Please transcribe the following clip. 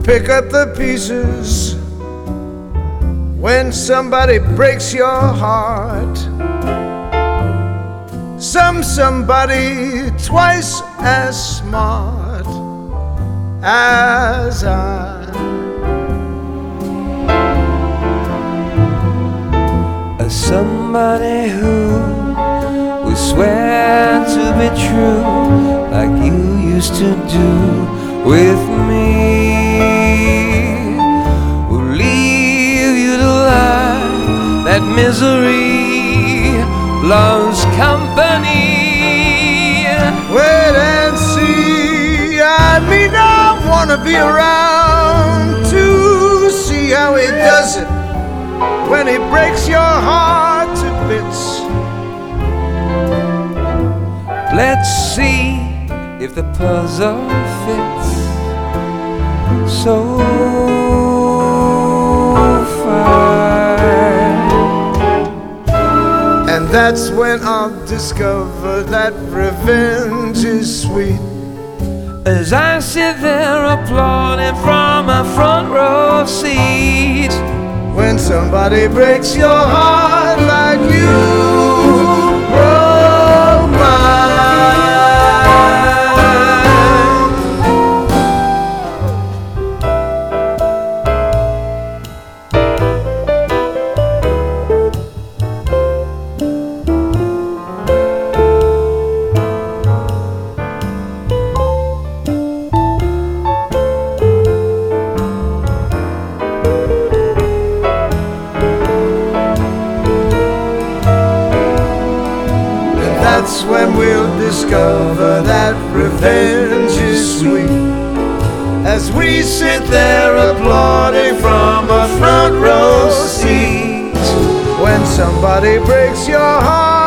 pick up the pieces when somebody breaks your heart. Somebody twice as smart as I. Somebody who will swear to be true like you used to do with me, will leave you to lie that misery loves company. Wait and see, I may not want to be around to see how he does it when he breaks your heart to bits. Let's see if the puzzle fits so fine. And that's when I'll discover that revenge is sweet. As I sit there applauding from a front row seat, when somebody breaks your heart like you broke mine. That's when we'll discover that revenge is sweet. As we sit there applauding from a front row seat, when somebody breaks your heart